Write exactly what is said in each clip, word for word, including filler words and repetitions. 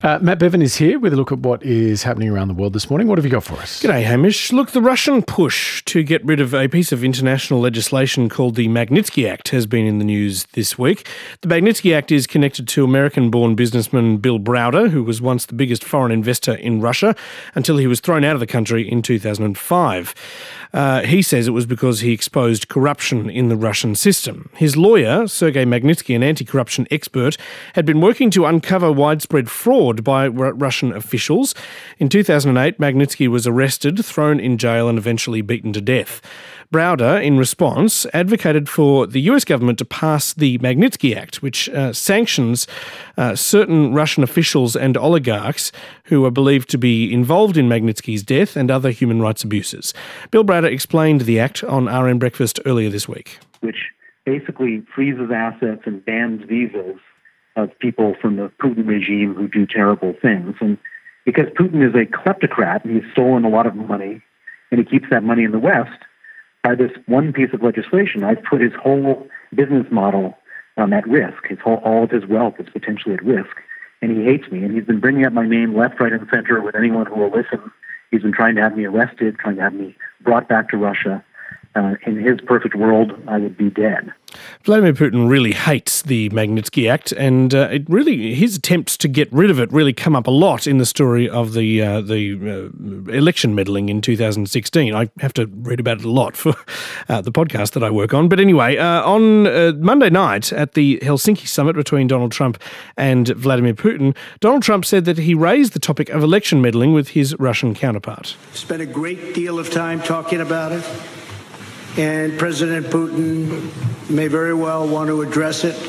Uh, Matt Bevan is here with a look at what is happening around the world this morning. What have you got for us? G'day, Hamish. Look, the Russian push to get rid of a piece of international legislation called the Magnitsky Act has been in the news this week. The Magnitsky Act is connected to American-born businessman Bill Browder, who was once the biggest foreign investor in Russia until he was thrown out of the country in two thousand five. Uh, he says it was because he exposed corruption in the Russian system. His lawyer, Sergei Magnitsky, an anti-corruption expert, had been working to uncover widespread fraud by R- Russian officials. In two thousand eight, Magnitsky was arrested, thrown in jail and eventually beaten to death. Browder, in response, advocated for the U S government to pass the Magnitsky Act, which uh, sanctions uh, certain Russian officials and oligarchs who are believed to be involved in Magnitsky's death and other human rights abuses. Bill Browder explained the act on R N Breakfast earlier this week. Which basically freezes assets and bans visas of people from the Putin regime who do terrible things. And because Putin is a kleptocrat and he's stolen a lot of money and he keeps that money in the West, by this one piece of legislation, I've put his whole business model um, at risk. His whole, all of his wealth is potentially at risk. And he hates me. And he's been bringing up my name left, right, and center with anyone who will listen. He's been trying to have me arrested, trying to have me brought back to Russia. Uh, in his perfect world, I would be dead. Vladimir Putin really hates the Magnitsky Act, and uh, it really his attempts to get rid of it really come up a lot in the story of the uh, the uh, election meddling in two thousand sixteen. I have to read about it a lot for uh, the podcast that I work on. But anyway, uh, on uh, Monday night at the Helsinki summit between Donald Trump and Vladimir Putin, Donald Trump said that he raised the topic of election meddling with his Russian counterpart. Spent a great deal of time talking about it. And President Putin may very well want to address it,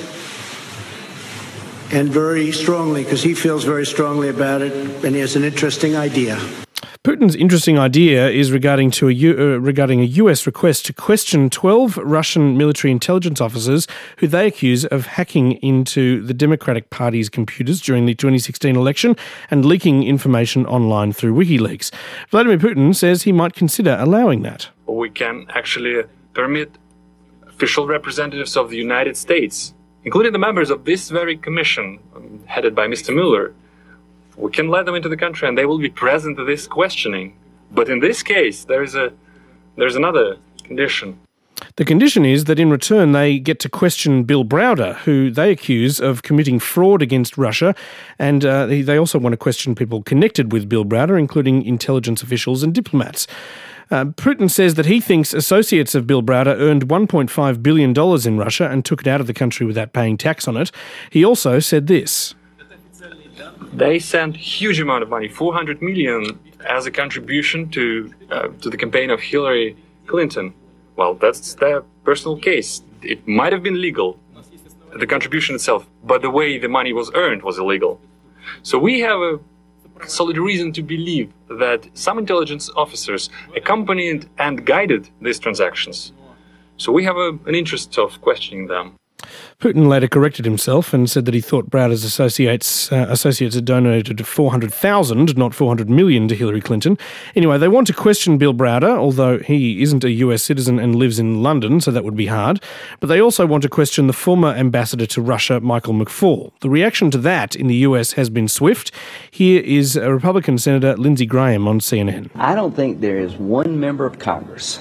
and very strongly, because he feels very strongly about it, and he has an interesting idea. Putin's interesting idea is regarding to a U, uh, regarding a U S request to question twelve Russian military intelligence officers who they accuse of hacking into the Democratic Party's computers during the twenty sixteen election and leaking information online through WikiLeaks. Vladimir Putin says he might consider allowing that. We can actually permit official representatives of the United States, including the members of this very commission um, headed by Mister Mueller, we can let them into the country and they will be present to this questioning. But in this case, there is a there's another condition. The condition is that in return they get to question Bill Browder, who they accuse of committing fraud against Russia, and uh, they also want to question people connected with Bill Browder, including intelligence officials and diplomats. Uh, Putin says that he thinks associates of Bill Browder earned one point five billion dollars in Russia and took it out of the country without paying tax on it. He also said this. They sent huge amount of money, four hundred million dollars, as a contribution to uh, to the campaign of Hillary Clinton. Well, that's their personal case. It might have been legal, the contribution itself, but the way the money was earned was illegal. So we have a solid reason to believe that some intelligence officers accompanied and guided these transactions. So we have a, an interest of questioning them. Putin later corrected himself and said that he thought Browder's associates uh, associates had donated four hundred thousand, not four hundred million, to Hillary Clinton. Anyway, they want to question Bill Browder, although he isn't a U S citizen and lives in London, so that would be hard. But they also want to question the former ambassador to Russia, Michael McFaul. The reaction to that in the U S has been swift. Here is a Republican Senator Lindsey Graham on C N N. I don't think there is one member of Congress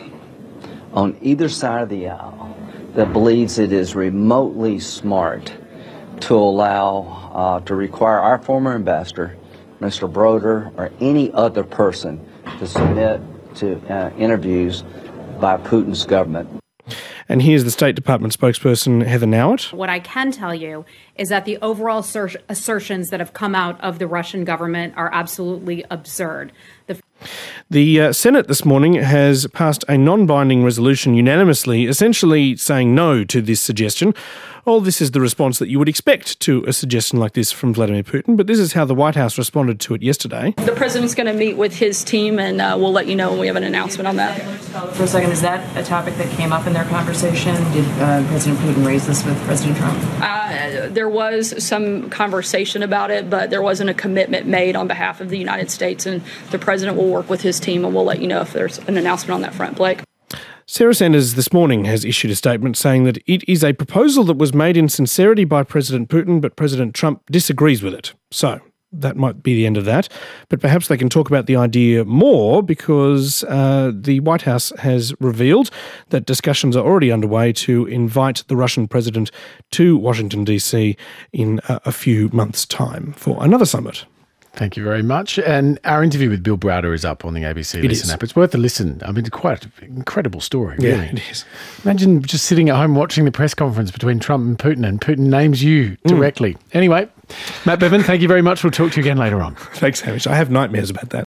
on either side of the aisle that believes it is remotely smart to allow, uh, to require our former ambassador, Mister Browder, or any other person to submit to uh, interviews by Putin's government. And here's the State Department spokesperson, Heather Nauert. What I can tell you is that the overall assert- assertions that have come out of the Russian government are absolutely absurd. The The uh, Senate this morning has passed a non-binding resolution unanimously, essentially saying no to this suggestion. All this is the response that you would expect to a suggestion like this from Vladimir Putin, but this is how the White House responded to it yesterday. The president's going to meet with his team, and uh, we'll let you know when we have an announcement on that. For a second, is that a topic that came up in their conversation? Did uh, President Putin raise this with President Trump? Uh, there was some conversation about it, but there wasn't a commitment made on behalf of the United States, and the president will work with his team, and we'll let you know if there's an announcement on that front. Blake? Sarah Sanders this morning has issued a statement saying that it is a proposal that was made in sincerity by President Putin, but President Trump disagrees with it. So, that might be the end of that. But perhaps they can talk about the idea more because uh, the White House has revealed that discussions are already underway to invite the Russian president to Washington, D C in a, a few months' time for another summit. Thank you very much. And our interview with Bill Browder is up on the A B C It Listen is. app. It's worth a listen. I mean, quite an incredible story, really. Yeah, it is. Imagine just sitting at home watching the press conference between Trump and Putin, and Putin names you directly. Mm. Anyway, Matt Bevan, thank you very much. We'll talk to you again later on. Thanks, Hamish. I have nightmares about that.